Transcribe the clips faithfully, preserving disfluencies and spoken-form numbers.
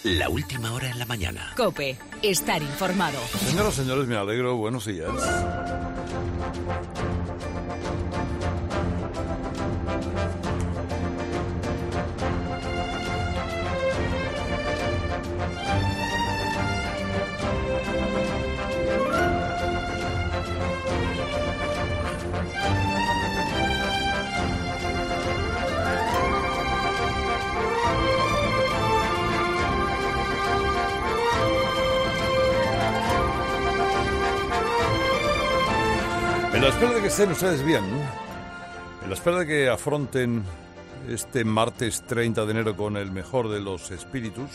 La última hora en la mañana. COPE. Estar informado. Señoras y señores, me alegro. Buenos días. En la espera de que estén ustedes bien, en la espera de que afronten este martes treinta de enero con el mejor de los espíritus,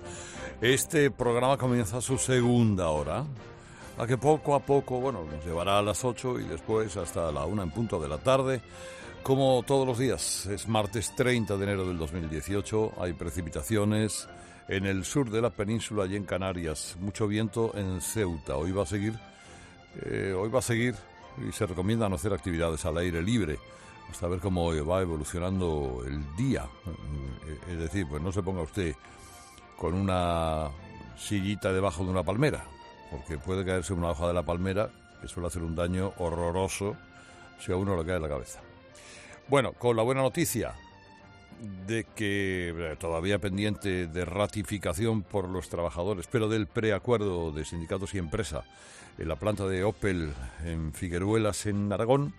este programa comienza su segunda hora, a que poco a poco, bueno, nos llevará a las ocho y después hasta la una en punto de la tarde. Como todos los días, es martes treinta de enero del dos mil dieciocho, hay precipitaciones en el sur de la península y en Canarias, mucho viento en Ceuta. Hoy va a seguir, eh, hoy va a seguir... y se recomienda no hacer actividades al aire libre hasta ver cómo va evolucionando el día. Es decir, pues no se ponga usted con una sillita debajo de una palmera, porque puede caerse una hoja de la palmera que suele hacer un daño horroroso si a uno le cae en la cabeza. Bueno, con la buena noticia de que todavía pendiente de ratificación por los trabajadores, pero del preacuerdo de sindicatos y empresa en la planta de Opel en Figueruelas, en Aragón,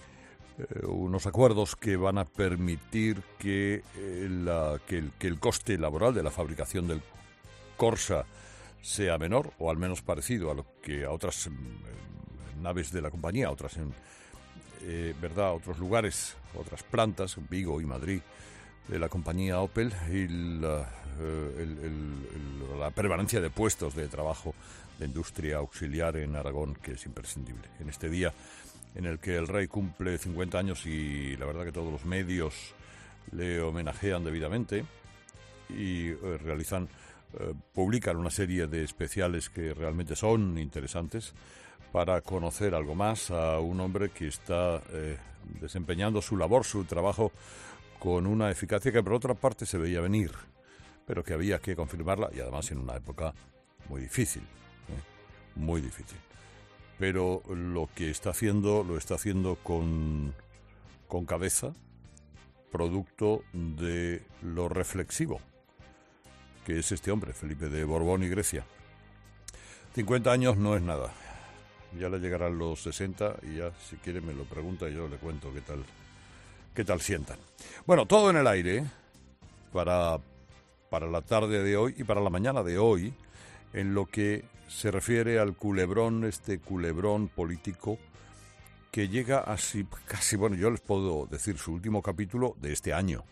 eh, unos acuerdos que van a permitir que, eh, la, que, el, que el coste laboral de la fabricación del Corsa sea menor, o al menos parecido a lo que a otras eh, naves de la compañía, a otras en eh, verdad, otros lugares, otras plantas, Vigo y Madrid, de la compañía Opel, y la, eh, el, el, el, la permanencia de puestos de trabajo de industria auxiliar en Aragón, que es imprescindible. En este día en el que el rey cumple cincuenta años y la verdad que todos los medios le homenajean debidamente y eh, realizan, eh, publican una serie de especiales que realmente son interesantes para conocer algo más a un hombre que está eh, desempeñando su labor, su trabajo, con una eficacia que por otra parte se veía venir, pero que había que confirmarla, y además en una época muy difícil, ¿eh? muy difícil. Pero lo que está haciendo, lo está haciendo con, con cabeza, producto de lo reflexivo que es este hombre, Felipe de Borbón y Grecia. cincuenta años no es nada, ya le llegarán los sesenta y ya, si quiere, me lo pregunta y yo le cuento qué tal. ¿Qué tal sientan? Bueno, todo en el aire para, para la tarde de hoy y para la mañana de hoy, en lo que se refiere al culebrón, este culebrón político que llega así, casi, bueno, yo les puedo decir su último capítulo de este año.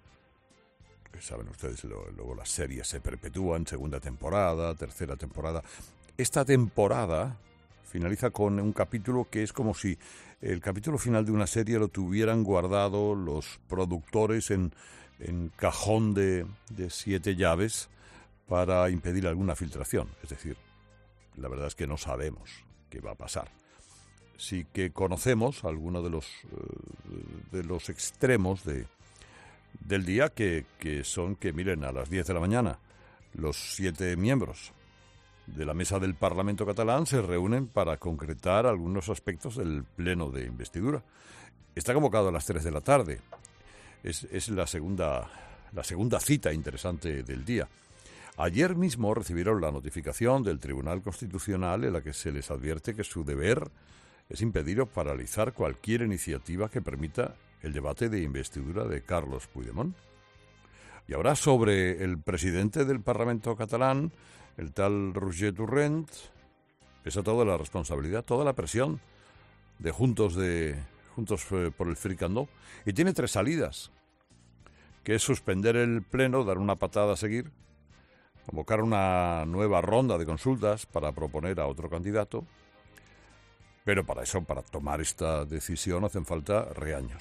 Saben ustedes, lo, luego las series se perpetúan, segunda temporada, tercera temporada. Esta temporada finaliza con un capítulo que es como si el capítulo final de una serie lo tuvieran guardado los productores en, en cajón de, de siete llaves para impedir alguna filtración. Es decir, la verdad es que no sabemos qué va a pasar. Sí que conocemos algunos de los, de los extremos de, del día, que, que son que, miren, a las diez de la mañana los siete miembros de la mesa del Parlamento catalán se reúnen para concretar algunos aspectos del pleno de investidura. Está convocado a las tres de la tarde. Es, es la segunda, la segunda cita interesante del día. Ayer mismo recibieron la notificación del Tribunal Constitucional en la que se les advierte que su deber es impedir o paralizar cualquier iniciativa que permita el debate de investidura de Carlos Puigdemont. Y ahora, sobre el presidente del Parlamento catalán, el tal Roger Torrent, pesa toda la responsabilidad, toda la presión de Juntos de Juntos por el Fricandó, y tiene tres salidas, que es suspender el pleno, dar una patada a seguir, convocar una nueva ronda de consultas para proponer a otro candidato, pero para eso, para tomar esta decisión, hacen falta reaños.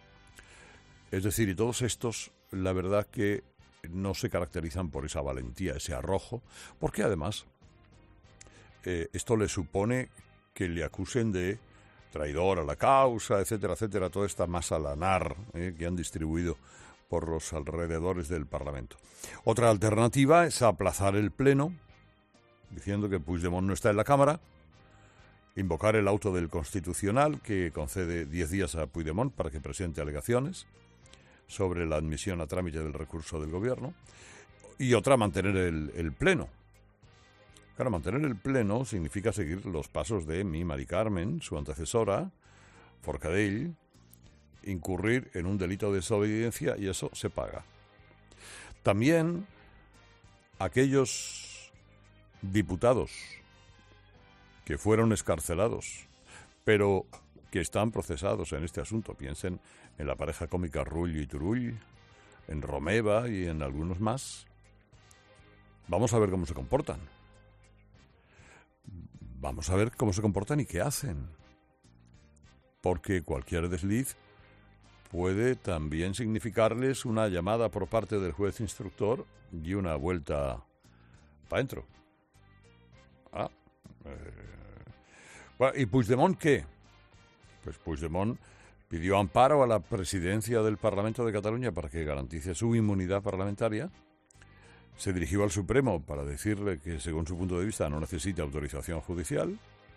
Es decir, y todos estos, la verdad que no se caracterizan por esa valentía, ese arrojo, porque además eh, esto le supone que le acusen de traidor a la causa, etcétera, etcétera, toda esta masa lanar eh, que han distribuido por los alrededores del Parlamento. Otra alternativa es aplazar el pleno, diciendo que Puigdemont no está en la Cámara, invocar el auto del Constitucional que concede diez días a Puigdemont para que presente alegaciones sobre la admisión a trámite del recurso del Gobierno, y otra, mantener el, el pleno. Claro, mantener el pleno significa seguir los pasos de mi Mari Carmen, su antecesora, Forcadell, incurrir en un delito de desobediencia, y eso se paga. También aquellos diputados que fueron excarcelados, pero que están procesados en este asunto. Piensen en la pareja cómica Rull y Turull, en Romeva y en algunos más. Vamos a ver cómo se comportan. Vamos a ver cómo se comportan y qué hacen. Porque cualquier desliz puede también significarles una llamada por parte del juez instructor y una vuelta para adentro. Ah, eh, bueno, ¿y Puigdemont qué? Pues Puigdemont pidió amparo a la presidencia del Parlamento de Cataluña para que garantice su inmunidad parlamentaria. Se dirigió al Supremo para decirle que, según su punto de vista, no necesita autorización judicial.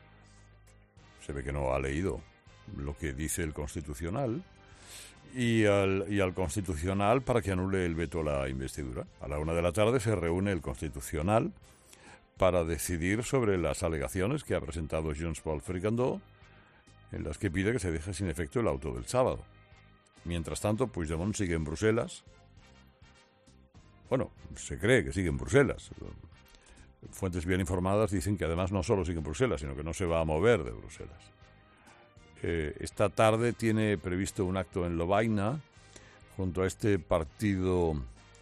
Se ve que no ha leído lo que dice el Constitucional. Y al, y al Constitucional para que anule el veto a la investidura. A la una de la tarde se reúne el Constitucional para decidir sobre las alegaciones que ha presentado Junts pel Fricandó, en las que pide que se deje sin efecto el auto del sábado. Mientras tanto, Puigdemont sigue en Bruselas. Bueno, se cree que sigue en Bruselas. Fuentes bien informadas dicen que además no solo sigue en Bruselas, sino que no se va a mover de Bruselas. Eh, esta tarde tiene previsto un acto en Lovaina junto a este partido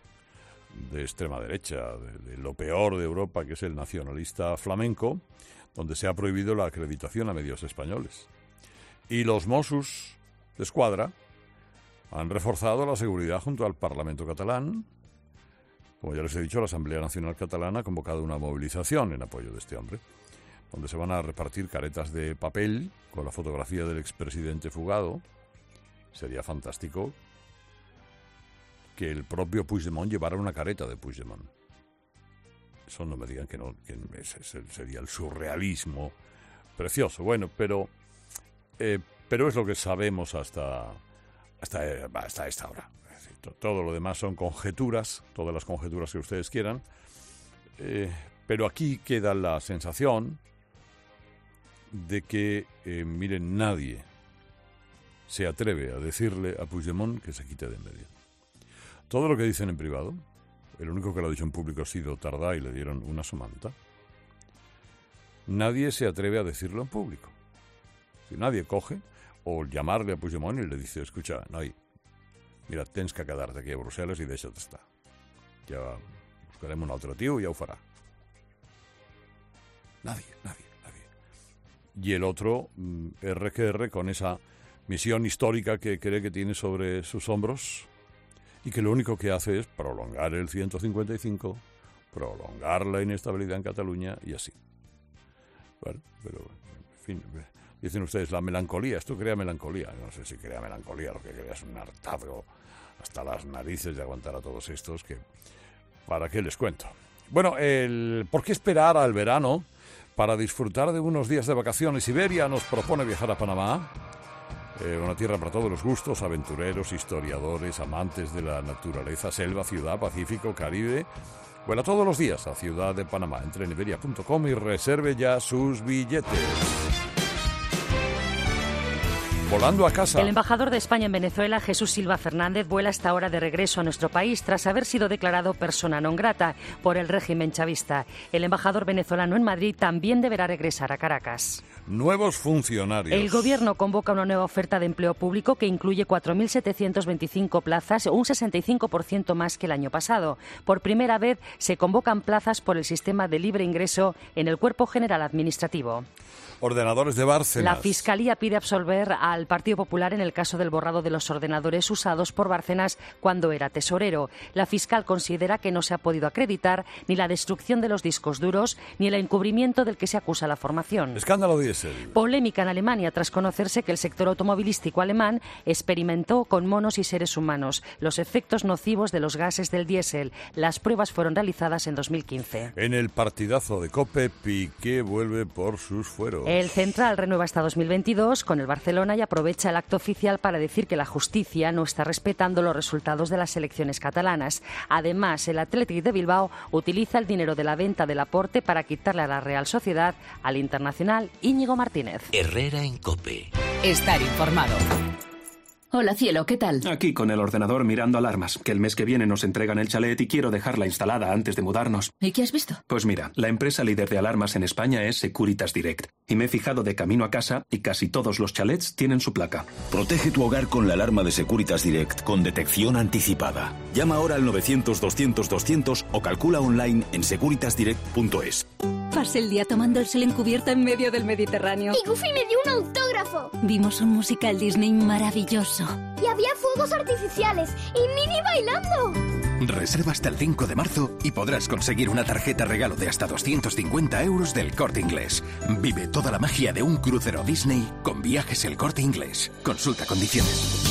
de extrema derecha, de, de lo peor de Europa, que es el nacionalista flamenco, donde se ha prohibido la acreditación a medios españoles. Y los Mossos d'Esquadra han reforzado la seguridad junto al Parlamento catalán. Como ya les he dicho, la Asamblea Nacional Catalana ha convocado una movilización en apoyo de este hombre, donde se van a repartir caretas de papel con la fotografía del expresidente fugado. Sería fantástico que el propio Puigdemont llevara una careta de Puigdemont. Eso no me digan que no, que ese sería el surrealismo precioso. Bueno, pero, eh, pero es lo que sabemos hasta, hasta, hasta esta hora. Es decir, to, todo lo demás son conjeturas, todas las conjeturas que ustedes quieran, eh, pero aquí queda la sensación de que, eh, miren, nadie se atreve a decirle a Puigdemont que se quite de en medio. Todo lo que dicen en privado, el único que lo ha dicho en público ha sido Tardá y le dieron una somanta, nadie se atreve a decirlo en público. Si nadie coge, o llamarle a Puigdemont y le dice, escucha, noi, mira, tens que quedar-te aquí a Brussel·les i deixa't estar. Ja buscarem un altre tio i ja ho farà. Nadie, nadie. Y el otro, R que R, con esa misión histórica que cree que tiene sobre sus hombros y que lo único que hace es prolongar el ciento cincuenta y cinco, prolongar la inestabilidad en Cataluña y así. Bueno, pero, en fin, dicen ustedes, la melancolía, esto crea melancolía. No sé si crea melancolía, lo que crea es un hartazgo hasta las narices de aguantar a todos estos, que ¿para qué les cuento? Bueno, el ¿por qué esperar al verano para disfrutar de unos días de vacaciones? Iberia nos propone viajar a Panamá, eh, una tierra para todos los gustos, aventureros, historiadores, amantes de la naturaleza, selva, ciudad, Pacífico, Caribe. Vuela todos los días a Ciudad de Panamá. Entre en iberia punto com y reserve ya sus billetes. Volando a casa. El embajador de España en Venezuela, Jesús Silva Fernández, vuela hasta ahora de regreso a nuestro país tras haber sido declarado persona non grata por el régimen chavista. El embajador venezolano en Madrid también deberá regresar a Caracas. Nuevos funcionarios. El Gobierno convoca una nueva oferta de empleo público que incluye cuatro mil setecientas veinticinco plazas, un sesenta y cinco por ciento más que el año pasado. Por primera vez se convocan plazas por el sistema de libre ingreso en el Cuerpo General Administrativo. Ordenadores de Bárcenas. La Fiscalía pide absolver al al Partido Popular en el caso del borrado de los ordenadores usados por Bárcenas cuando era tesorero. La fiscal considera que no se ha podido acreditar ni la destrucción de los discos duros ni el encubrimiento del que se acusa la formación. Escándalo diésel. Polémica en Alemania tras conocerse que el sector automovilístico alemán experimentó con monos y seres humanos los efectos nocivos de los gases del diésel. Las pruebas fueron realizadas en dos mil quince. En el partidazo de COPE, Piqué vuelve por sus fueros. El central renueva hasta dos mil veintidós con el Barcelona y aprovecha el acto oficial para decir que la justicia no está respetando los resultados de las elecciones catalanas. Además, el Athletic de Bilbao utiliza el dinero de la venta del aporte para quitarle a la Real Sociedad al internacional Íñigo Martínez. Herrera en COPE. Estar informado. Hola, cielo, ¿qué tal? Aquí con el ordenador mirando alarmas, que el mes que viene nos entregan el chalet y quiero dejarla instalada antes de mudarnos. ¿Y qué has visto? Pues mira, la empresa líder de alarmas en España es Securitas Direct. Y me he fijado de camino a casa y casi todos los chalets tienen su placa. Protege tu hogar con la alarma de Securitas Direct con detección anticipada. Llama ahora al novecientos doscientos doscientos o calcula online en securitas direct punto es. Pasé el día tomando el sol en cubierta en medio del Mediterráneo. Y Goofy me dio un autógrafo. Vimos un musical Disney maravilloso. Y había fuegos artificiales y Minnie bailando. Reserva hasta el cinco de marzo y podrás conseguir una tarjeta regalo de hasta doscientos cincuenta euros del Corte Inglés. Vive toda la magia de un crucero Disney con Viajes El Corte Inglés. Consulta condiciones.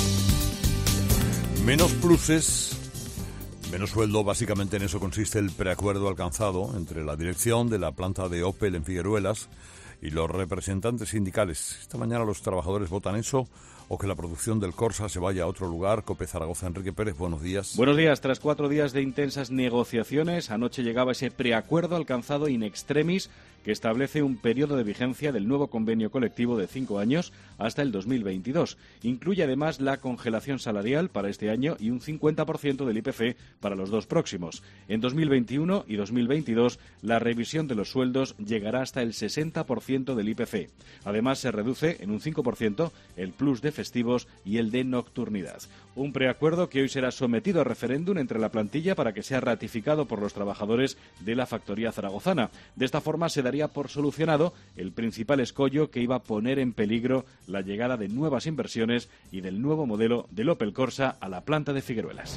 Menos pluses, menos sueldo. Básicamente en eso consiste el preacuerdo alcanzado entre la dirección de la planta de Opel en Figueruelas y los representantes sindicales. Esta mañana los trabajadores votan eso o que la producción del Corsa se vaya a otro lugar. COPE Zaragoza, Enrique Pérez, buenos días. Buenos días. Tras cuatro días de intensas negociaciones, anoche llegaba ese preacuerdo alcanzado in extremis que establece un periodo de vigencia del nuevo convenio colectivo de cinco años hasta el dos mil veintidós. Incluye además la congelación salarial para este año y un cincuenta por ciento del I P C para los dos próximos. En dos mil veintiuno y dos mil veintidós la revisión de los sueldos llegará hasta el sesenta por ciento del I P C. Además se reduce en un cinco por ciento el plus de festivos y el de nocturnidad. Un preacuerdo que hoy será sometido a referéndum entre la plantilla para que sea ratificado por los trabajadores de la factoría zaragozana. De esta forma se daría por solucionado el principal escollo que iba a poner en peligro la llegada de nuevas inversiones y del nuevo modelo del Opel Corsa a la planta de Figueruelas.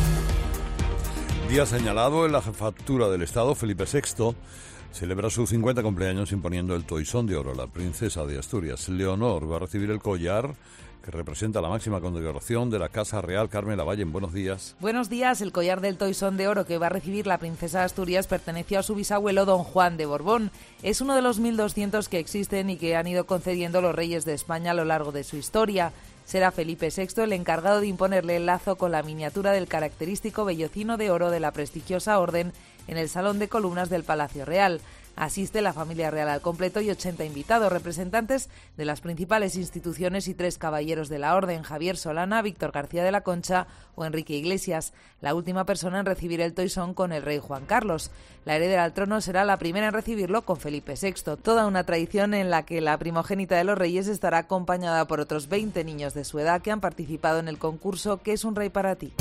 Día señalado en la jefatura del Estado. Felipe sexto celebra su cincuenta cumpleaños imponiendo el toisón de oro. La princesa de Asturias, Leonor, va a recibir el collar que representa la máxima condecoración de la Casa Real. Carmen Lavalle, buenos días. Buenos días. El collar del toisón de oro que va a recibir la princesa de Asturias perteneció a su bisabuelo don Juan de Borbón. Es uno de los mil doscientos que existen y que han ido concediendo los reyes de España a lo largo de su historia. Será Felipe sexto el encargado de imponerle el lazo con la miniatura del característico vellocino de oro de la prestigiosa orden en el Salón de Columnas del Palacio Real. Asiste la familia real al completo y ochenta invitados, representantes de las principales instituciones y tres caballeros de la orden, Javier Solana, Víctor García de la Concha o Enrique Iglesias, la última persona en recibir el toisón con el rey Juan Carlos. La heredera al trono será la primera en recibirlo con Felipe sexto, toda una tradición en la que la primogénita de los reyes estará acompañada por otros veinte niños de su edad que han participado en el concurso ¿Qué es un rey para ti?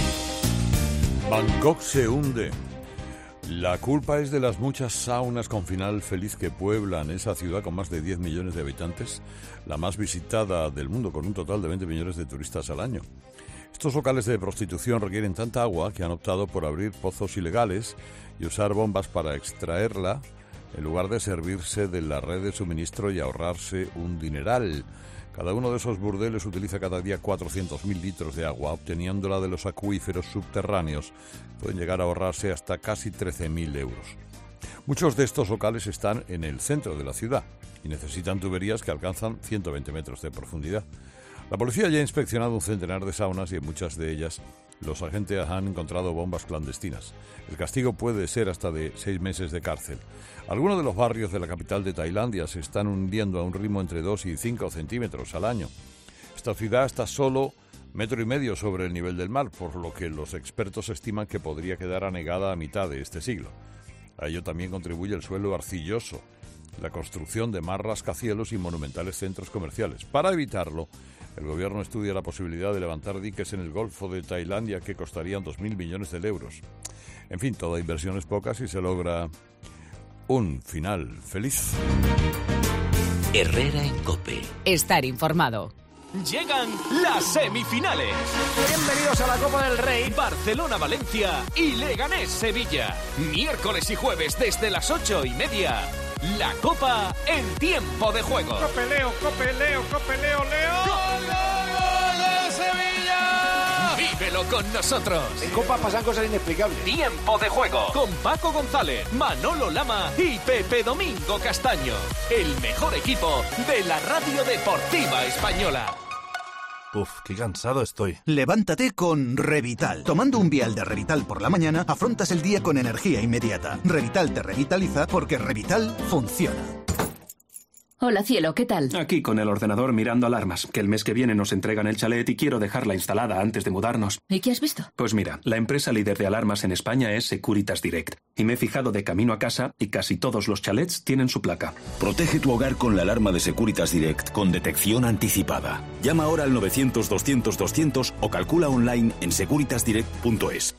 Bangkok se hunde. La culpa es de las muchas saunas con final feliz que pueblan esa ciudad con más de diez millones de habitantes, la más visitada del mundo con un total de veinte millones de turistas al año. Estos locales de prostitución requieren tanta agua que han optado por abrir pozos ilegales y usar bombas para extraerla en lugar de servirse de la red de suministro y ahorrarse un dineral. Cada uno de esos burdeles utiliza cada día cuatrocientos mil litros de agua, obteniéndola de los acuíferos subterráneos. Pueden llegar a ahorrarse hasta casi trece mil euros. Muchos de estos locales están en el centro de la ciudad y necesitan tuberías que alcanzan ciento veinte metros de profundidad. La policía ya ha inspeccionado un centenar de saunas y en muchas de ellas los agentes han encontrado bombas clandestinas. El castigo puede ser hasta de seis meses de cárcel. Algunos de los barrios de la capital de Tailandia se están hundiendo a un ritmo entre dos y cinco centímetros al año. Esta ciudad está solo metro y medio sobre el nivel del mar, por lo que los expertos estiman que podría quedar anegada a mitad de este siglo. A ello también contribuye el suelo arcilloso, la construcción de más rascacielos y monumentales centros comerciales. Para evitarlo, el gobierno estudia la posibilidad de levantar diques en el Golfo de Tailandia que costarían dos mil millones de euros. En fin, toda inversión es poca si se logra un final feliz. Herrera en COPE. Estar informado. Llegan las semifinales. Bienvenidos a la Copa del Rey. Barcelona-Valencia y Leganés-Sevilla. Miércoles y jueves desde las ocho y media. La Copa en tiempo de juego. Cope Leo, Cope Leo, Cope Leo, Leo. ¡Gol, gol, gol de Sevilla! Vívelo con nosotros. En Copa pasan cosas inexplicables. Tiempo de juego con Paco González, Manolo Lama y Pepe Domingo Castaño. El mejor equipo de la radio deportiva española. Uf, qué cansado estoy. Levántate con Revital. Tomando un vial de Revital por la mañana, afrontas el día con energía inmediata. Revital te revitaliza porque Revital funciona. Hola, cielo, ¿qué tal? Aquí con el ordenador mirando alarmas, que el mes que viene nos entregan el chalet y quiero dejarla instalada antes de mudarnos. ¿Y qué has visto? Pues mira, la empresa líder de alarmas en España es Securitas Direct. Y me he fijado de camino a casa y casi todos los chalets tienen su placa. Protege tu hogar con la alarma de Securitas Direct con detección anticipada. Llama ahora al novecientos doscientos doscientos o calcula online en securitas direct punto es.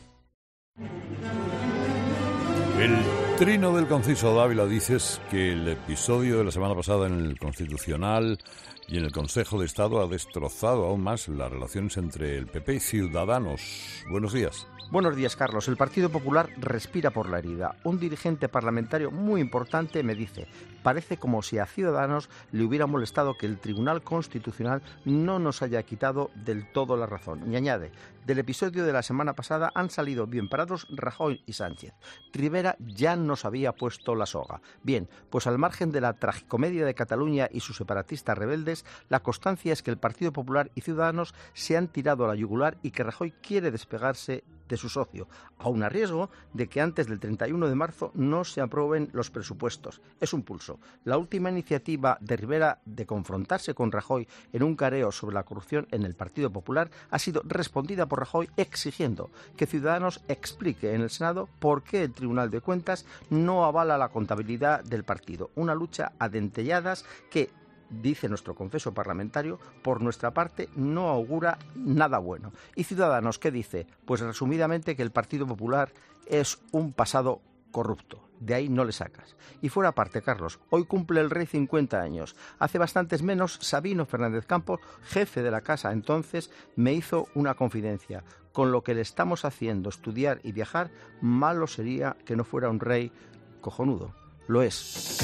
El trino del conciso Dávila dices que el episodio de la semana pasada en el Constitucional y en el Consejo de Estado ha destrozado aún más las relaciones entre el P P y Ciudadanos. Buenos días. Buenos días, Carlos. El Partido Popular respira por la herida. Un dirigente parlamentario muy importante me dice: parece como si a Ciudadanos le hubiera molestado que el Tribunal Constitucional no nos haya quitado del todo la razón. Y añade: del episodio de la semana pasada han salido bien parados Rajoy y Sánchez. Rivera ya nos había puesto la soga. Bien, pues al margen de la tragicomedia de Cataluña y sus separatistas rebeldes, la constancia es que el Partido Popular y Ciudadanos se han tirado a la yugular y que Rajoy quiere despegarse de su socio, aun a riesgo de que antes del treinta y uno de marzo no se aprueben los presupuestos. Es un pulso. La última iniciativa de Rivera de confrontarse con Rajoy en un careo sobre la corrupción en el Partido Popular ha sido respondida por Rajoy exigiendo que Ciudadanos explique en el Senado por qué el Tribunal de Cuentas no avala la contabilidad del partido. Una lucha a dentelladas que, dice nuestro confeso parlamentario, por nuestra parte no augura nada bueno. ¿Y Ciudadanos qué dice? Pues resumidamente que el Partido Popular es un pasado corrupto. De ahí no le sacas. Y fuera parte, Carlos, hoy cumple el rey cincuenta años. Hace bastantes menos, Sabino Fernández Campos, jefe de la casa entonces, me hizo una confidencia. Con lo que le estamos haciendo estudiar y viajar, malo sería que no fuera un rey cojonudo. Lo es.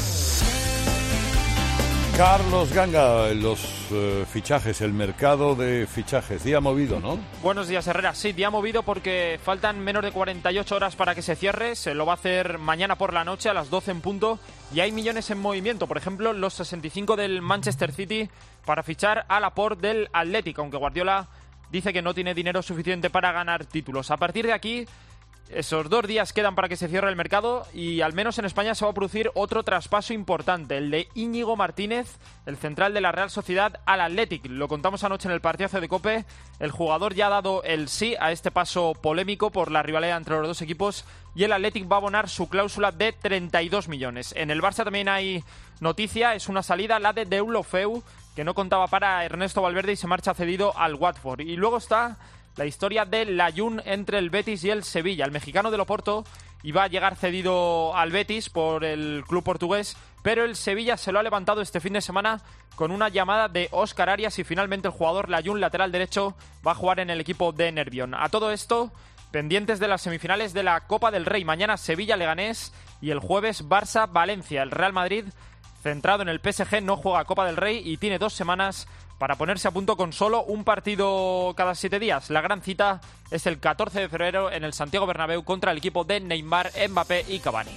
Carlos Ganga, los eh, fichajes, el mercado de fichajes, día movido, ¿no? Buenos días, Herrera. Sí, día movido porque faltan menos de cuarenta y ocho horas para que se cierre. Se lo va a hacer mañana por la noche a las doce en punto y hay millones en movimiento. Por ejemplo, los sesenta y cinco del Manchester City para fichar a Laporte del Athletic, aunque Guardiola dice que no tiene dinero suficiente para ganar títulos. A partir de aquí, esos dos días quedan para que se cierre el mercado y al menos en España se va a producir otro traspaso importante, el de Íñigo Martínez, el central de la Real Sociedad al Athletic. Lo contamos anoche en el partidazo de COPE. El jugador ya ha dado el sí a este paso polémico por la rivalidad entre los dos equipos y el Athletic va a abonar su cláusula de treinta y dos millones. En el Barça también hay noticia, es una salida, la de Deulofeu, que no contaba para Ernesto Valverde y se marcha cedido al Watford. Y luego está la historia de Layún entre el Betis y el Sevilla. El mexicano del Oporto iba a llegar cedido al Betis por el club portugués, pero el Sevilla se lo ha levantado este fin de semana con una llamada de Óscar Arias y finalmente el jugador Layún, lateral derecho, va a jugar en el equipo de Nervión. A todo esto, pendientes de las semifinales de la Copa del Rey. Mañana Sevilla-Leganés y el jueves Barça-Valencia. El Real Madrid, centrado en el P S G, no juega Copa del Rey y tiene dos semanas para ponerse a punto con solo un partido cada siete días. La gran cita es el catorce de febrero en el Santiago Bernabéu contra el equipo de Neymar, Mbappé y Cavani.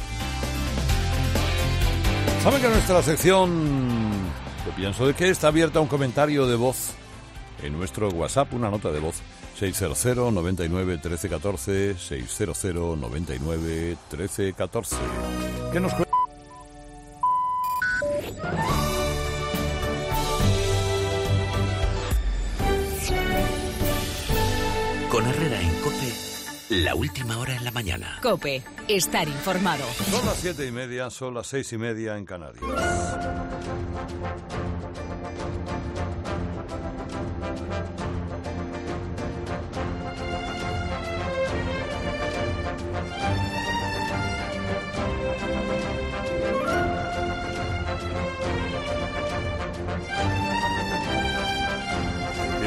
¿Saben que nuestra sección ¿Qué pienso de que está abierta un comentario de voz en nuestro WhatsApp, una nota de voz seiscientos noventa y nueve trece catorce, seiscientos noventa y nueve trece catorce? ¿Qué nos cuenta? Con Herrera en COPE, la última hora en la mañana. COPE, estar informado. Son las siete y media, son las seis y media en Canarias.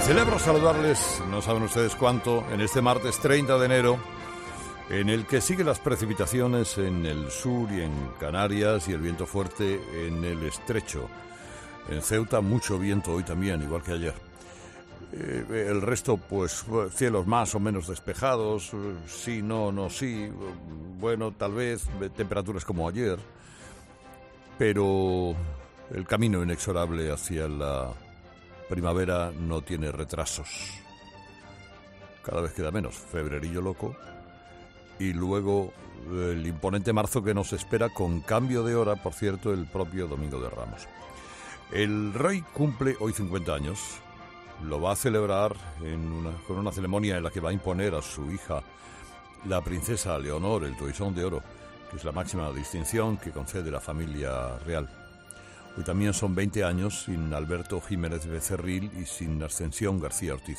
celebro saludarles, no saben ustedes cuánto, en este martes treinta de enero, en el que siguen las precipitaciones en el sur y en Canarias y el viento fuerte en el estrecho. En Ceuta mucho viento hoy también, igual que ayer. Eh, el resto, pues, cielos más o menos despejados, sí, no, no, sí, bueno, tal vez, temperaturas como ayer, pero el camino inexorable hacia la primavera no tiene retrasos. Cada vez queda menos, febrerillo loco, y luego el imponente marzo que nos espera con cambio de hora, por cierto, el propio Domingo de Ramos. El rey cumple hoy cincuenta años, lo va a celebrar en una, con una ceremonia en la que va a imponer a su hija, la princesa Leonor, el Toisón de Oro, que es la máxima distinción que concede la familia real. Hoy también son veinte años sin Alberto Jiménez Becerril y sin Ascensión García Ortiz.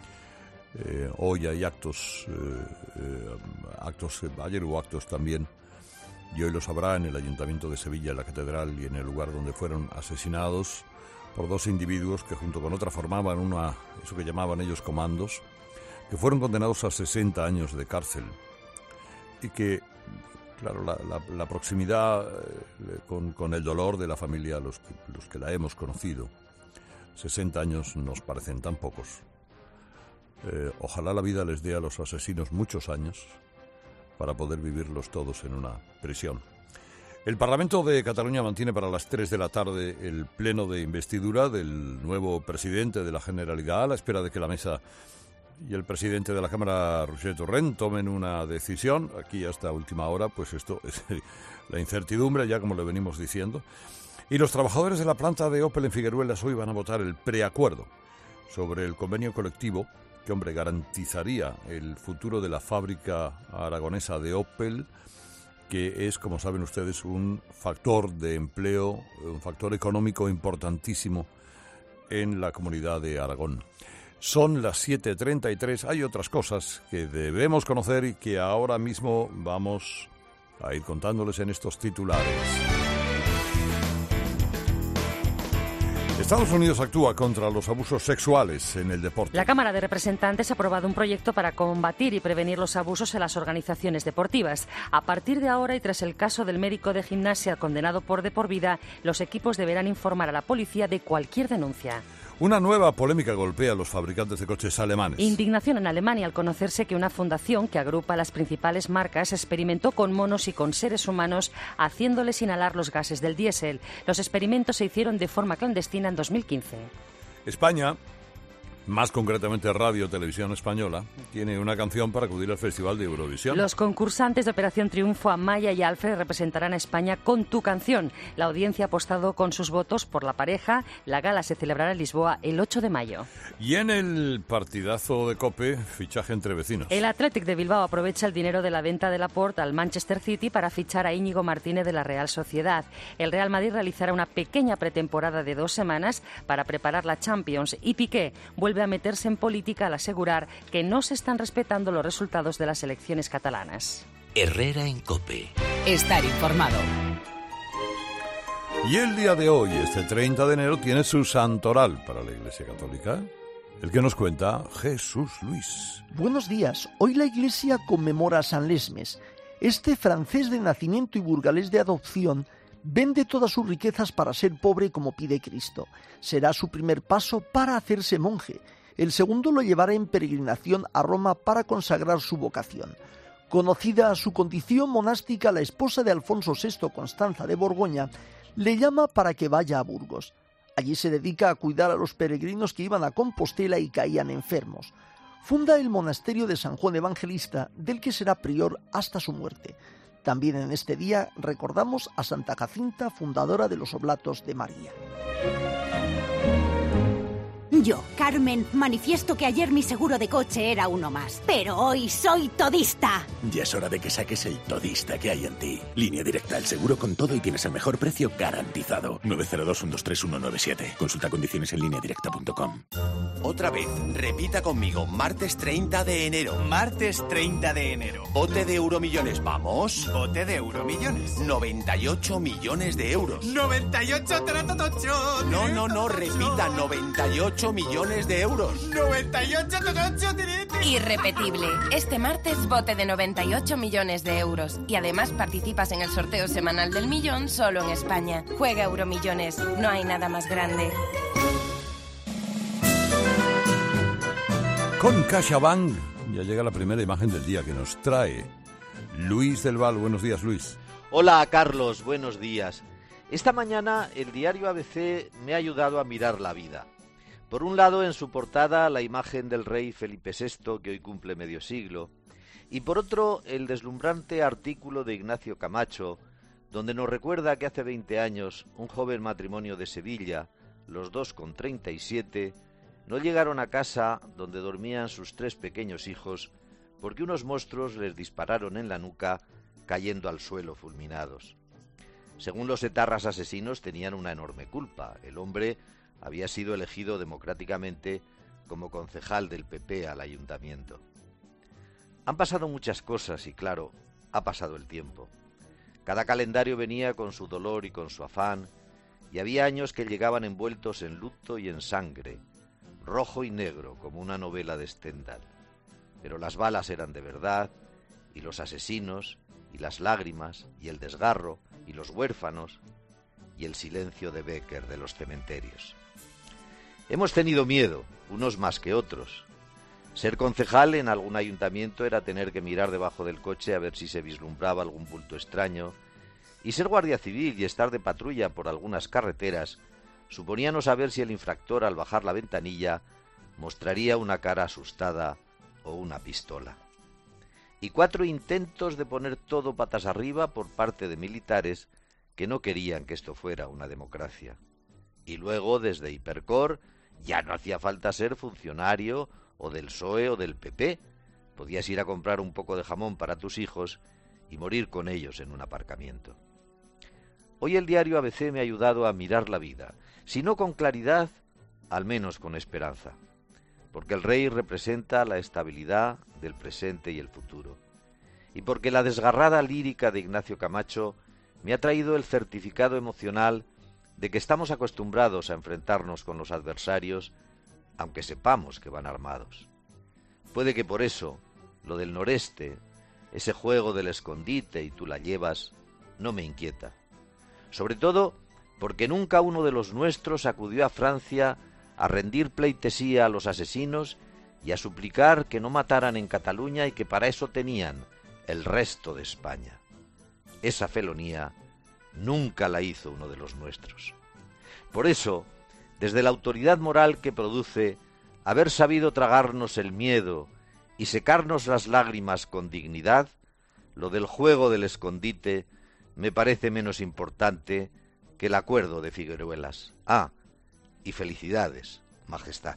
Eh, hoy hay actos, eh, eh, actos, ayer hubo actos también, y hoy los habrá en el Ayuntamiento de Sevilla, en la Catedral y en el lugar donde fueron asesinados por dos individuos que junto con otra formaban una, eso que llamaban ellos comandos, que fueron condenados a sesenta años de cárcel y que, claro, la, la, la proximidad eh, con, con el dolor de la familia, los que, los que la hemos conocido, sesenta años nos parecen tan pocos. Eh, ojalá la vida les dé a los asesinos muchos años para poder vivirlos todos en una prisión. El Parlamento de Cataluña mantiene para las tres de la tarde el pleno de investidura del nuevo presidente de la Generalitat, a la espera de que la mesa y el presidente de la Cámara, Roger Torrent, tomen una decisión. Aquí hasta última hora, pues esto es la incertidumbre, ya como le venimos diciendo. Y los trabajadores de la planta de Opel en Figueruelas hoy van a votar el preacuerdo sobre el convenio colectivo que, hombre, garantizaría el futuro de la fábrica aragonesa de Opel, que es, como saben ustedes, un factor de empleo, un factor económico importantísimo en la comunidad de Aragón. Son las siete treinta y tres. Hay otras cosas que debemos conocer y que ahora mismo vamos a ir contándoles en estos titulares. Estados Unidos actúa contra los abusos sexuales en el deporte. La Cámara de Representantes ha aprobado un proyecto para combatir y prevenir los abusos en las organizaciones deportivas. A partir de ahora y tras el caso del médico de gimnasia condenado por de por vida, los equipos deberán informar a la policía de cualquier denuncia. Una nueva polémica golpea a los fabricantes de coches alemanes. Indignación en Alemania al conocerse que una fundación que agrupa las principales marcas experimentó con monos y con seres humanos haciéndoles inhalar los gases del diésel. Los experimentos se hicieron de forma clandestina en dos mil quince. España, más concretamente Radio Televisión Española, tiene una canción para acudir al Festival de Eurovisión. Los concursantes de Operación Triunfo, Amaya y Alfred, representarán a España con Tu Canción. La audiencia ha apostado con sus votos por la pareja. La gala se celebrará en Lisboa el ocho de mayo. Y en el partidazo de COPE, fichaje entre vecinos. El Athletic de Bilbao aprovecha el dinero de la venta de Laporte al Manchester City para fichar a Íñigo Martínez de la Real Sociedad. El Real Madrid realizará una pequeña pretemporada de dos semanas para preparar la Champions y Piqué vuelve a meterse en política al asegurar que no se están respetando los resultados de las elecciones catalanas. Herrera en COPE. Estar informado. Y el día de hoy, este treinta de enero, tiene su santoral para la Iglesia Católica, el que nos cuenta Jesús Luis. Buenos días. Hoy la Iglesia conmemora a San Lesmes. Este francés de nacimiento y burgalés de adopción vende todas sus riquezas para ser pobre como pide Cristo. Será su primer paso para hacerse monje. El segundo lo llevará en peregrinación a Roma para consagrar su vocación. Conocida su condición monástica, la esposa de Alfonso sexto, Constanza de Borgoña, le llama para que vaya a Burgos. Allí se dedica a cuidar a los peregrinos que iban a Compostela y caían enfermos. Funda el monasterio de San Juan Evangelista, del que será prior hasta su muerte. También en este día recordamos a Santa Jacinta, fundadora de los Oblatos de María. Yo, Carmen, manifiesto que ayer mi seguro de coche era uno más, pero hoy soy todista. Ya es hora de que saques el todista que hay en ti. Línea Directa, el seguro con todo y tienes el mejor precio garantizado. nueve cero dos, uno dos tres, uno nueve siete. Consulta condiciones en línea directa punto com. Otra vez, repita conmigo, martes treinta de enero. Martes treinta de enero. Bote de Euromillones, vamos. Bote de Euromillones. noventa y ocho millones de euros. noventa y ocho, tratotocho. No, no, no, repita, noventa y ocho millones de euros. noventa y ocho, tratotocho. Irrepetible. Este martes, bote de noventa y ocho millones de euros. Y además participas en el sorteo semanal del millón solo en España. Juega Euromillones. No hay nada más grande. Con CaixaBank ya llega la primera imagen del día que nos trae Luis del Val. Buenos días, Luis. Hola, Carlos. Buenos días. Esta mañana el diario A B C me ha ayudado a mirar la vida. Por un lado, en su portada, la imagen del rey Felipe sexto, que hoy cumple medio siglo, y por otro, el deslumbrante artículo de Ignacio Camacho, donde nos recuerda que hace veinte años un joven matrimonio de Sevilla, los dos con treinta y siete, no llegaron a casa donde dormían sus tres pequeños hijos porque unos monstruos les dispararon en la nuca, cayendo al suelo fulminados. Según los etarras asesinos, tenían una enorme culpa. El hombre había sido elegido democráticamente como concejal del P P al ayuntamiento. Han pasado muchas cosas y, claro, ha pasado el tiempo. Cada calendario venía con su dolor y con su afán, y había años que llegaban envueltos en luto y en sangre, rojo y negro, como una novela de Stendhal. Pero las balas eran de verdad, y los asesinos, y las lágrimas, y el desgarro, y los huérfanos, y el silencio de Becker de los cementerios. Hemos tenido miedo, unos más que otros. Ser concejal en algún ayuntamiento era tener que mirar debajo del coche a ver si se vislumbraba algún bulto extraño, y ser guardia civil y estar de patrulla por algunas carreteras suponía no saber si el infractor, al bajar la ventanilla, mostraría una cara asustada o una pistola. Y cuatro intentos de poner todo patas arriba por parte de militares que no querían que esto fuera una democracia. Y luego, desde Hipercor, ya no hacía falta ser funcionario o del P S O E o del P P. Podías ir a comprar un poco de jamón para tus hijos y morir con ellos en un aparcamiento. Hoy el diario A B C me ha ayudado a mirar la vida, si no con claridad, al menos con esperanza, porque el rey representa la estabilidad del presente y el futuro, y porque la desgarrada lírica de Ignacio Camacho me ha traído el certificado emocional de que estamos acostumbrados a enfrentarnos con los adversarios, aunque sepamos que van armados. Puede que por eso, lo del noreste, ese juego del escondite y tú la llevas, no me inquieta. Sobre todo porque nunca uno de los nuestros acudió a Francia a rendir pleitesía a los asesinos y a suplicar que no mataran en Cataluña y que para eso tenían el resto de España. Esa felonía nunca la hizo uno de los nuestros. Por eso, desde la autoridad moral que produce haber sabido tragarnos el miedo y secarnos las lágrimas con dignidad, lo del juego del escondite me parece menos importante que el acuerdo de Figueruelas. Ah, y felicidades, Majestad.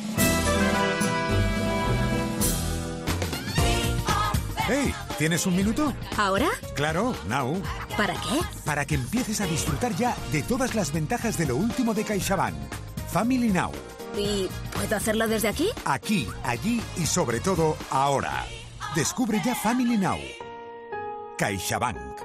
Hey, ¿tienes un minuto? ¿Ahora? Claro, now. ¿Para qué? Para que empieces a disfrutar ya de todas las ventajas de lo último de CaixaBank. Family Now. ¿Y puedo hacerlo desde aquí? Aquí, allí y sobre todo ahora. Descubre ya Family Now. CaixaBank.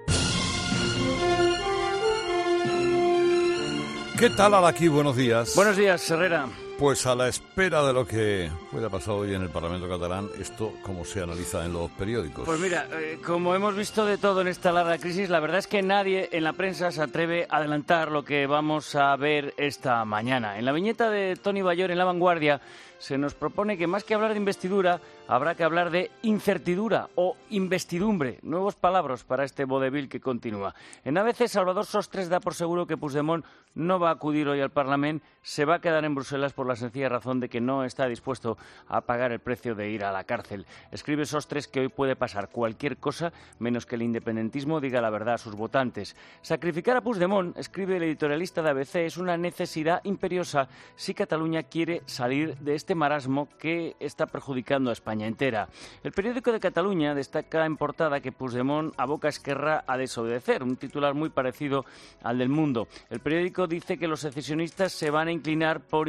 ¿Qué tal, Alaki? Buenos días. Buenos días, Herrera. Pues a la espera de lo que pueda pasar hoy en el Parlamento catalán, ¿esto cómo se analiza en los periódicos? Pues mira, eh, como hemos visto de todo en esta larga crisis, la verdad es que nadie en la prensa se atreve a adelantar lo que vamos a ver esta mañana. En la viñeta de Toni Bayor en La Vanguardia se nos propone que más que hablar de investidura, habrá que hablar de incertidura o investidumbre, nuevos palabras para este vodevil que continúa. En A B C, Salvador Sostres da por seguro que Puigdemont no va a acudir hoy al Parlamento, se va a quedar en Bruselas por la sencilla razón de que no está dispuesto a pagar el precio de ir a la cárcel. Escribe Sostres que hoy puede pasar cualquier cosa menos que el independentismo diga la verdad a sus votantes. Sacrificar a Puigdemont, escribe el editorialista de A B C, es una necesidad imperiosa si Cataluña quiere salir de este marasmo que está perjudicando a España entera. El periódico de Cataluña destaca en portada que Puigdemont aboca a Esquerra a desobedecer, un titular muy parecido al del Mundo. El periódico dice que los secesionistas se van a inclinar por investir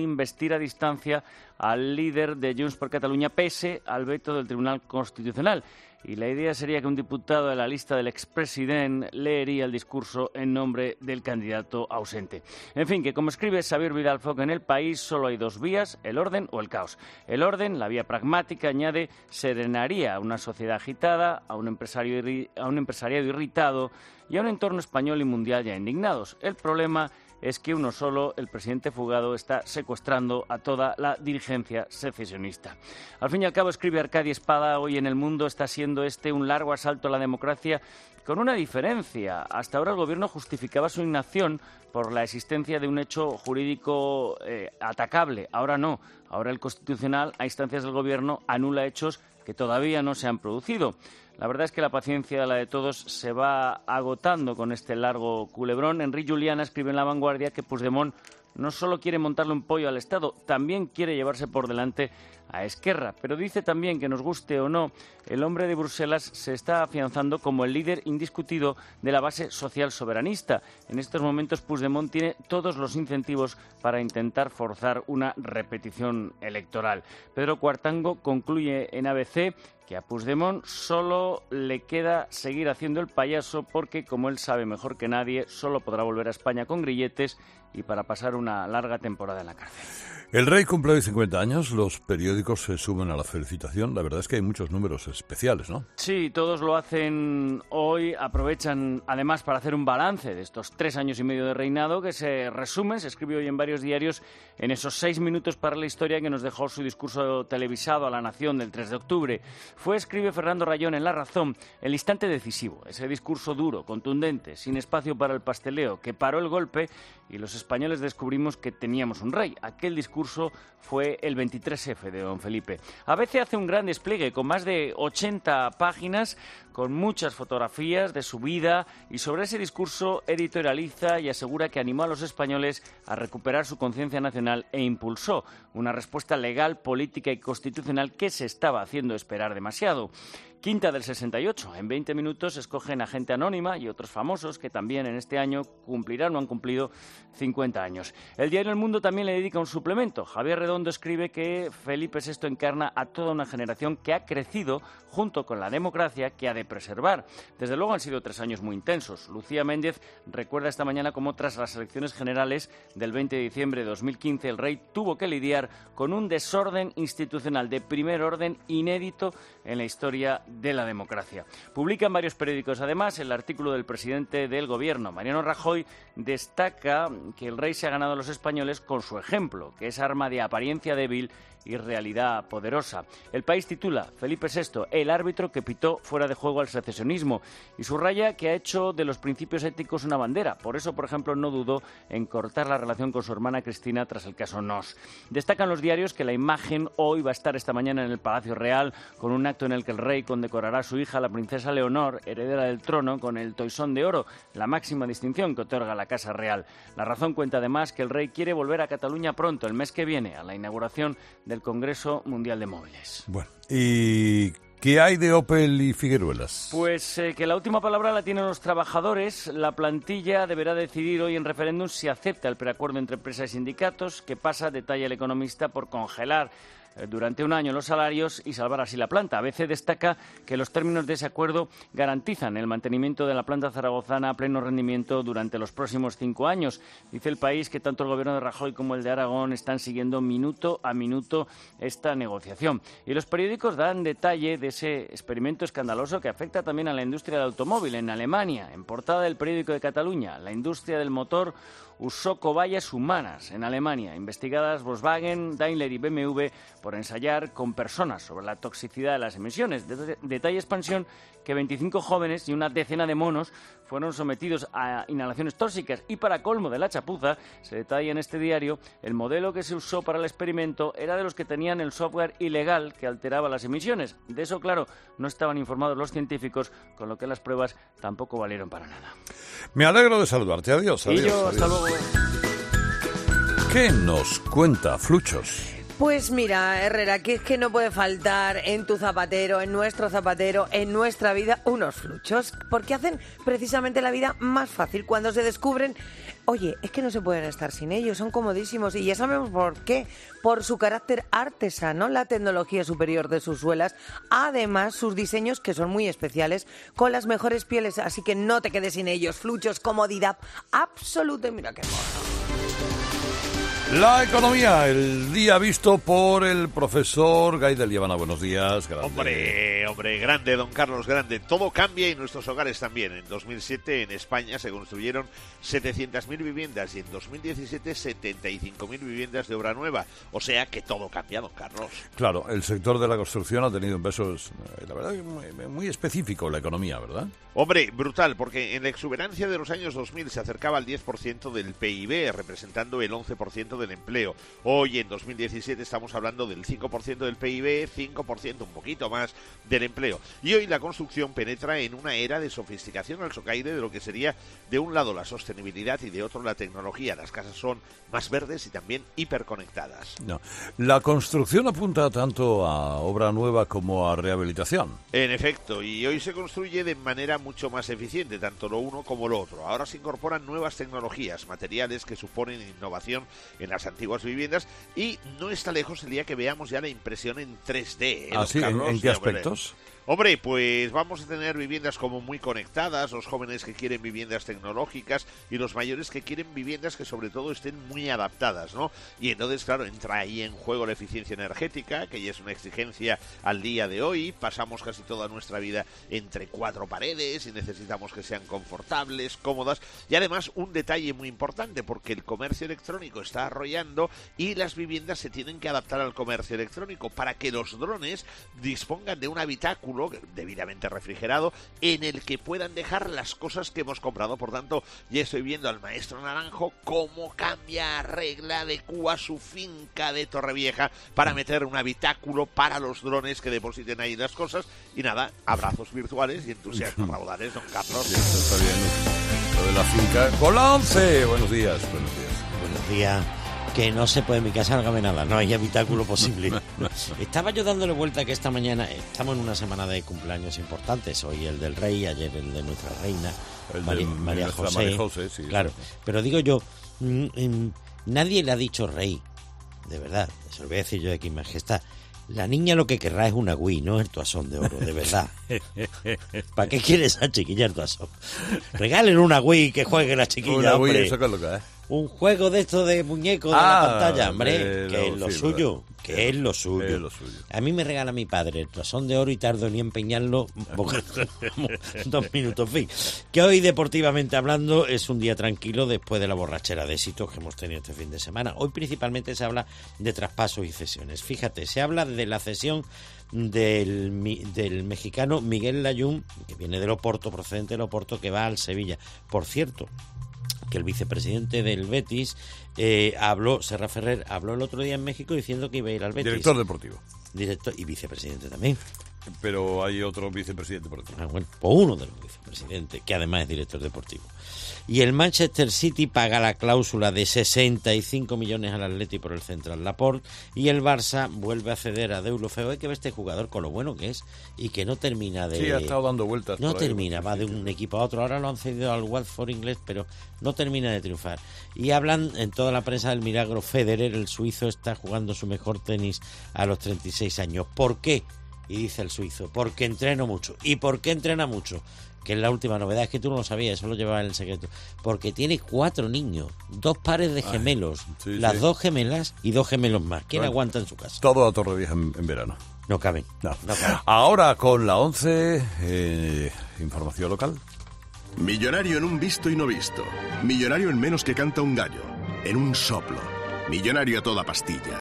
resistir a distancia al líder de Junts per Catalunya pese al veto del Tribunal Constitucional. Y la idea sería que un diputado de la lista del expresidente leería el discurso en nombre del candidato ausente. En fin, que como escribe Xavier Vidal-Foc en El País, solo hay dos vías, el orden o el caos. El orden, la vía pragmática, añade, serenaría a una sociedad agitada, a un, empresario, a un empresariado irritado y a un entorno español y mundial ya indignados. El problema es que uno solo, el presidente fugado, está secuestrando a toda la dirigencia secesionista. Al fin y al cabo, escribe Arcadi Espada, hoy en el mundo está siendo este un largo asalto a la democracia con una diferencia. Hasta ahora el Gobierno justificaba su inacción por la existencia de un hecho jurídico eh, atacable. Ahora no. Ahora el Constitucional, a instancias del Gobierno, anula hechos que todavía no se han producido. La verdad es que la paciencia, la de todos, se va agotando con este largo culebrón. Enric Juliana escribe en La Vanguardia que Puigdemont no solo quiere montarle un pollo al Estado, también quiere llevarse por delante a Esquerra. Pero dice también que, nos guste o no, el hombre de Bruselas se está afianzando como el líder indiscutido de la base social soberanista. En estos momentos Puigdemont tiene todos los incentivos para intentar forzar una repetición electoral. Pedro Cuartango concluye en A B C que a Puigdemont solo le queda seguir haciendo el payaso porque, como él sabe mejor que nadie, solo podrá volver a España con grilletes y para pasar una larga temporada en la cárcel. El rey cumple hoy cincuenta años, los periódicos se suben a la felicitación. La verdad es que hay muchos números especiales, ¿no? Sí, todos lo hacen hoy, aprovechan además para hacer un balance de estos tres años y medio de reinado que se resumen, se escribe hoy en varios diarios, en esos seis minutos para la historia que nos dejó su discurso televisado a la nación del tres de octubre. Fue, escribe Fernando Rayón en La Razón, el instante decisivo, ese discurso duro, contundente, sin espacio para el pasteleo, que paró el golpe y los españoles descubrimos que teníamos un rey. Aquel discurso fue el veintitrés efe de don Felipe. A veces hace un gran despliegue con más de ochenta páginas, con muchas fotografías de su vida, y sobre ese discurso editorializa y asegura que animó a los españoles a recuperar su conciencia nacional e impulsó una respuesta legal, política y constitucional que se estaba haciendo esperar demasiado. Quinta del sesenta y ocho. En veinte minutos escogen a gente anónima y otros famosos que también en este año cumplirán o han cumplido cincuenta años. El diario El Mundo también le dedica un suplemento. Javier Redondo escribe que Felipe sexto encarna a toda una generación que ha crecido junto con la democracia que ha de preservar. Desde luego han sido tres años muy intensos. Lucía Méndez recuerda esta mañana cómo tras las elecciones generales del veinte de diciembre de dos mil quince el rey tuvo que lidiar con un desorden institucional de primer orden inédito en la historia de la democracia. Publican varios periódicos además el artículo del presidente del gobierno, Mariano Rajoy, destaca que el rey se ha ganado a los españoles con su ejemplo, que es arma de apariencia débil y realidad poderosa. El País titula Felipe sexto, el árbitro que pitó fuera de juego al secesionismo, y subraya que ha hecho de los principios éticos una bandera. Por eso, por ejemplo, no dudó en cortar la relación con su hermana Cristina tras el caso Nos. Destacan los diarios que la imagen hoy va a estar esta mañana en el Palacio Real con un acto en el que el rey condecorará a su hija, la princesa Leonor, heredera del trono, con el Toisón de Oro, la máxima distinción que otorga la Casa Real. La Razón cuenta además que el rey quiere volver a Cataluña pronto, el mes que viene, a la inauguración de del Congreso Mundial de Móviles. Bueno, ¿y qué hay de Opel y Figueruelas? Pues eh, que la última palabra la tienen los trabajadores. La plantilla deberá decidir hoy en referéndum si acepta el preacuerdo entre empresas y sindicatos, que pasa, detalla El Economista, por congelar durante un año los salarios y salvar así la planta. A B C destaca que los términos de ese acuerdo garantizan el mantenimiento de la planta zaragozana a pleno rendimiento durante los próximos cinco años. Dice El País que tanto el gobierno de Rajoy como el de Aragón están siguiendo minuto a minuto esta negociación. Y los periódicos dan detalle de ese experimento escandaloso que afecta también a la industria del automóvil en Alemania. En portada del Periódico de Cataluña, la industria del motor usó cobayas humanas en Alemania, investigadas Volkswagen, Daimler y B M W por ensayar con personas sobre la toxicidad de las emisiones. De- Detalla Expansión que veinticinco jóvenes y una decena de monos fueron sometidos a inhalaciones tóxicas y, para colmo de la chapuza, se detalla en este diario, el modelo que se usó para el experimento era de los que tenían el software ilegal que alteraba las emisiones. De eso, claro, no estaban informados los científicos, con lo que las pruebas tampoco valieron para nada. Me alegro de saludarte. Adiós. Y adiós, yo, hasta adiós. luego. ¿Qué nos cuenta Fluchos? Pues mira, Herrera, que es que no puede faltar en tu zapatero, en nuestro zapatero, en nuestra vida, unos fluchos, porque hacen precisamente la vida más fácil cuando se descubren Oye, es que no se pueden estar sin ellos, son comodísimos y ya sabemos por qué. Por su carácter artesano, la tecnología superior de sus suelas, además sus diseños que son muy especiales, con las mejores pieles, así que no te quedes sin ellos. Fluchos, comodidad absoluta. Mira qué mono. La economía, el día visto por el profesor Gaidel Liebana. Buenos días. Grande. Hombre, hombre, grande, don Carlos, grande. Todo cambia y nuestros hogares también. En dos mil siete en España se construyeron setecientas mil viviendas y en dos mil diecisiete setenta y cinco mil viviendas de obra nueva. O sea que todo cambia, don Carlos. Claro, el sector de la construcción ha tenido un peso, la verdad, muy, muy específico en la economía, ¿verdad? Hombre, brutal, porque en la exuberancia de los años dos mil se acercaba al diez por ciento del P I B, representando el once por ciento del empleo. Hoy, en dos mil diecisiete, estamos hablando del cinco por ciento del P I B, cinco por ciento, un poquito más, del empleo. Y hoy la construcción penetra en una era de sofisticación al socaire de lo que sería, de un lado, la sostenibilidad y de otro, la tecnología. Las casas son más verdes y también hiperconectadas. No. La construcción apunta tanto a obra nueva como a rehabilitación. En efecto, y hoy se construye de manera mucho más eficiente, tanto lo uno como lo otro. Ahora se incorporan nuevas tecnologías, materiales que suponen innovación en las antiguas viviendas y no está lejos el día que veamos ya la impresión en tres D. ¿eh, ¿Ah, sí? ¿En, ¿En qué aspectos? Hombre, pues vamos a tener viviendas como muy conectadas, los jóvenes que quieren viviendas tecnológicas y los mayores que quieren viviendas que sobre todo estén muy adaptadas, ¿no? Y entonces, claro, entra ahí en juego la eficiencia energética, que ya es una exigencia al día de hoy. Pasamos casi toda nuestra vida entre cuatro paredes y necesitamos que sean confortables, cómodas. Y además, un detalle muy importante, porque el comercio electrónico está arrollando y las viviendas se tienen que adaptar al comercio electrónico para que los drones dispongan de un habitáculo debidamente refrigerado en el que puedan dejar las cosas que hemos comprado. Por tanto, ya estoy viendo al maestro Naranjo cómo cambia, arregla, adecua su finca de Torrevieja para meter un habitáculo para los drones que depositen ahí las cosas. Y nada, abrazos virtuales y entusiasmo raudales, don Carlos. Sí, está bien. Lo de la finca con la once. Buenos días, buenos días. Buenos días. Que no se puede en mi casa, hágame nada, no hay habitáculo posible. Estaba yo dándole vuelta que esta mañana, estamos en una semana de cumpleaños importantes, hoy el del rey, ayer el de nuestra reina, el María, de María José, María José sí, claro, sí. Pero digo yo, mmm, nadie le ha dicho rey, de verdad, se lo voy a decir yo de aquí, majestad. La niña lo que querrá es una Wii, no el toasón de oro, de verdad. ¿Para qué quiere esa chiquilla el toasón? Regalen una Wii que juegue la chiquilla, una hombre. Wii, eso que es lo que es. Un juego de estos de muñecos de ah, la pantalla, hombre, que lo, es lo sí, suyo, verdad. que sí, es lo suyo. Es lo suyo. A mí me regala mi padre el toasón de oro y tardo ni empeñarlo dos minutos, fin. Que hoy, deportivamente hablando, es un día tranquilo después de la borrachera de éxitos que hemos tenido este fin de semana. Hoy principalmente se habla de traspasos y cesiones. Fíjate, se habla de la cesión del, del mexicano Miguel Layún, que viene del Oporto, procedente del Oporto, que va al Sevilla. Por cierto, que el vicepresidente del Betis eh, habló, Serra Ferrer, habló el otro día en México diciendo que iba a ir al Betis. Director deportivo. Director y vicepresidente también. Pero hay otro vicepresidente deportivo. Ah, bueno, pues uno de los vicepresidentes, que además es director deportivo. Y el Manchester City paga la cláusula de sesenta y cinco millones al Atleti por el Central Laporte y el Barça vuelve a ceder a Deulofeu. Hay que ver este jugador con lo bueno que es y que no termina de... Sí, ha estado dando vueltas. No termina, va de un equipo a otro. Ahora lo han cedido al Watford inglés, pero no termina de triunfar. Y hablan en toda la prensa del milagro Federer, el suizo está jugando su mejor tenis a los treinta y seis años. ¿Por qué? Y dice el suizo, porque entreno mucho. ¿Y por qué entrena mucho? Que es la última novedad, es que tú no lo sabías, eso lo llevaba en el secreto. Porque tiene cuatro niños, dos pares de gemelos, Ay, sí, las sí. dos gemelas y dos gemelos más. ¿Quién bueno, aguanta en su casa? Todo a Torrevieja en, en verano. No caben. No. No caben. Ahora con la once, eh, información local. Millonario en un visto y no visto. Millonario en menos que canta un gallo. En un soplo. Millonario a toda pastilla.